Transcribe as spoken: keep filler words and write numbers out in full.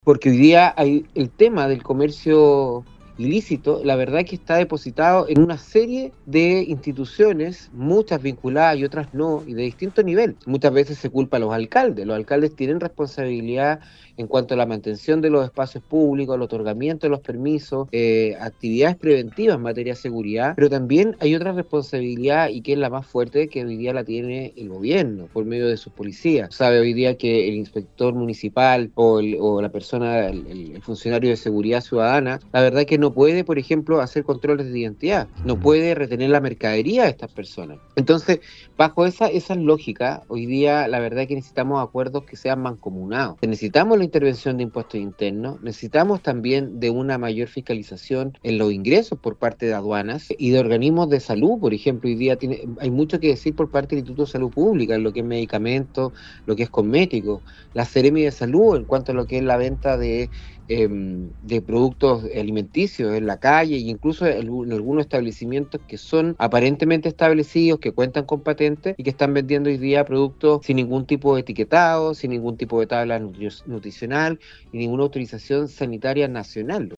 Porque hoy día hay el tema del comercio ilícito, la verdad que está depositado en una serie de instituciones, muchas vinculadas y otras no, y de distinto nivel. Muchas veces se culpa a los alcaldes. Los alcaldes tienen responsabilidad en cuanto a la mantención de los espacios públicos, el otorgamiento de los permisos, eh, actividades preventivas en materia de seguridad, pero también hay otra responsabilidad y que es la más fuerte que hoy día la tiene el gobierno por medio de sus policías. Sabe hoy día que el inspector municipal o, el, o la persona, el, el funcionario de seguridad ciudadana, la verdad que no puede, por ejemplo, hacer controles de identidad, no puede retener la mercadería de estas personas. Entonces, bajo esa, esa lógica, hoy día la verdad que necesitamos acuerdos que sean mancomunados. Necesitamos la intervención de impuestos internos, necesitamos también de una mayor fiscalización en los ingresos por parte de aduanas y de organismos de salud. Por ejemplo, hoy día tiene, hay mucho que decir por parte del Instituto de Salud Pública en lo que es medicamentos, lo que es cosméticos, la Seremi de Salud en cuanto a lo que es la venta de Eh, de productos alimenticios en la calle e incluso en, en algunos establecimientos que son aparentemente establecidos, que cuentan con patentes y que están vendiendo hoy día productos sin ningún tipo de etiquetado, sin ningún tipo de tabla nutri- nutricional y ninguna autorización sanitaria nacional.